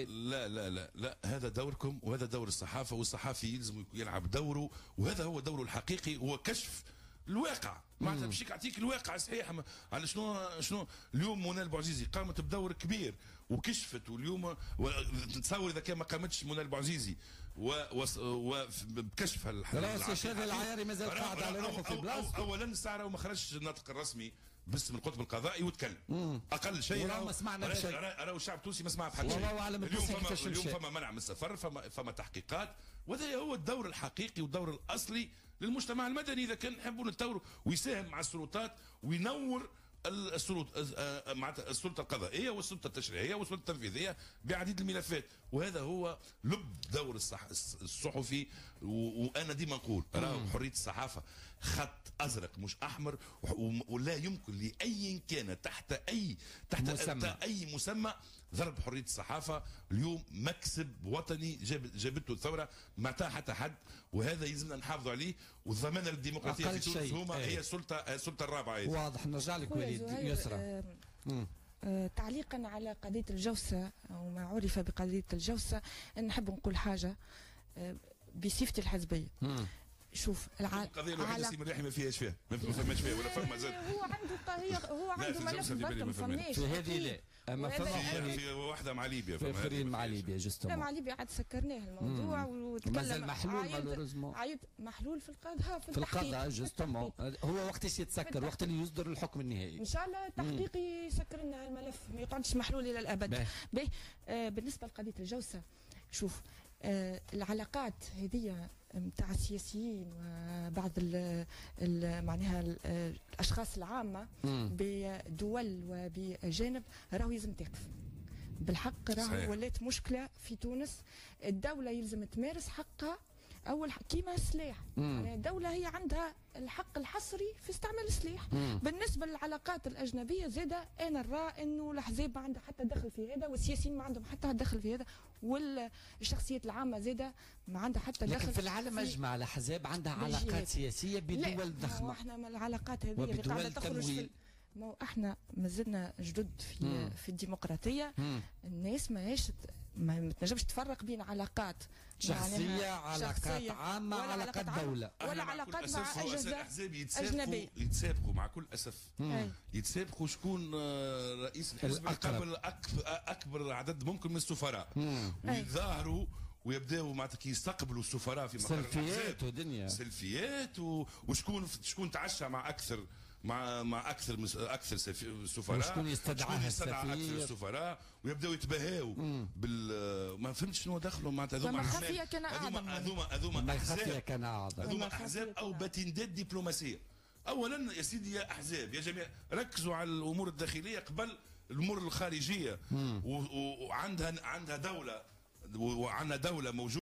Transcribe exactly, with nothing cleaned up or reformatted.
لا لا لا لا هذا دوركم وهذا دور الصحافه، والصحافي يلزم يلعب دوره، وهذا هو دوره الحقيقي، هو كشف الواقع. معناتها باش يعطيك الواقع صحيح على شنو شنو اليوم منى البوعزيزي قامت بدور كبير وكشفت، واليوم تصور اذا كان ما قامتش منى البوعزيزي وبكشف لا الشاذ العياري مازال قاعد على روحه في بلاصته. اولا الساعه وما خرجش الناطق الرسمي باسم القطب القضائي وتكلم. مم. اقل شيء ما سمعنا راهو الشعب التونسي ما سمع بحاجه. والله اعلم اليوم فما اليوم فما منع من السفر، فما فما تحقيقات، وهذا هو الدور الحقيقي والدور الاصلي للمجتمع المدني اذا كان نحبوا نتطوروا، ويساهم مع السلطات وينور السلطه معناتها السلطه القضائيه والسلطه التشريعيه والسلطه التنفيذيه بعديد الملفات، وهذا هو لب دور الصح الصحفي. وانا ديما نقول راهو حريه الصحافه خط ازرق مش احمر، ولا يمكن لاي كان تحت اي تحت مسمى. اي مسمى ضرب حريه الصحافه. اليوم مكسب وطني جاب جابته الثوره ما عطاه حتى حد، وهذا يلزمنا نحافظوا عليه. والضمانه للديمقراطيه في تونس هما هي السلطه السلطه الرابعه. هي. واضح. نرجع لك وليد يسرى. آه آه تعليقا على قضيه الجوسه او ما عرف بقضيه الجوسه، نحب نقول حاجه آه بصفتي الحزبيه. مم. شوف الع... القضيه الوحيده سي مريحي ما فيهاش فيها ما فماش فيها ولا فما زاد. هو عنده هو عنده ملف برك ما فماش في هذه. لا اما فما في واحده مع ليبيا، في اخرين مع ليبيا جوستوم. لا مع ليبيا عاد سكرناه الموضوع وتكلم مازال محلول مالوريزمون. عيط محلول في القضاء في, في القضاء جوستوم. هو وقتاش يتسكر؟ وقت اللي يصدر الحكم النهائي ان شاء الله التحقيق يسكر لنا الملف ما يقعدش محلول الى الابد. باهي آه بالنسبه لقضيه الجوسه، شوف آه العلاقات هذه نتاع السياسيين وبعض ال ال معناها الاشخاص العامه بدول وبجانب راهو يلزم تقف بالحق. راهو ولات مشكله في تونس. الدوله يلزم تمارس حقها اول كيما السلاح. يعني الدوله هي عندها الحق الحصري في استعمال السلاح. مم. بالنسبه للعلاقات الاجنبيه زاده انا نرى انه الاحزاب ما عندها حتى دخل في هذا، والسياسيين ما عندهم حتى دخل في هذا، والشخصيات العامه زاده ما عندها حتى دخل. لكن في العالم اجمع الاحزاب عندها علاقات سياسيه بدول ضخمه. احنا من العلاقات هذه اللي قاعده تخرج في ما احنا مازلنا جدد في مم. في الديمقراطيه. مم. الناس ماهيش ما تنجمش تفرق بين علاقات شخصيه، علاقات عامه، علاقات دوله، ولا علاقات مع اجهزه اجنبيه. يتسابقوا مع كل اسف يتسابقوا شكون رئيس الحزب قبل اكبر عدد ممكن من السفراء، ويتظاهروا ويبداوا معناتها كي يستقبلوا السفراء في مقر سلفيات ودنيا سلفيات و... وشكون شكون تعشى مع اكثر مع مع اكثر مس... اكثر سفراء، شكون يستدعى يستدعى اكثر السفراء، ويبداوا يتباهوا بال ما فهمتش شنو دخلوا معناتها هذوما خفيه كان اعظم هذوما هذوما احزاب كان اعظم هذوما احزاب او باتندات دبلوماسيه. اولا يا سيدي يا احزاب يا جميع ركزوا على الامور الداخليه قبل الامور الخارجيه، وعندها عندها دوله وعندنا دوله موجوده